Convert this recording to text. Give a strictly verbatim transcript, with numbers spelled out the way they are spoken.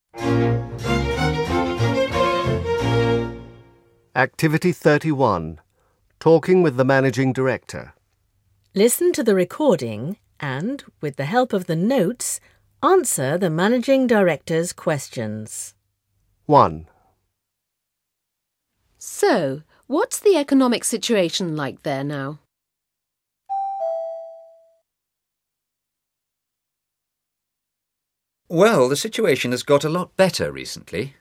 Activity thirty-one. Talking with the Managing Director. Listen to the recording and, with the help of the notes, answer the Managing Director's questions. one. So, what's the economic situation like there now? Well, the situation has got a lot better recently.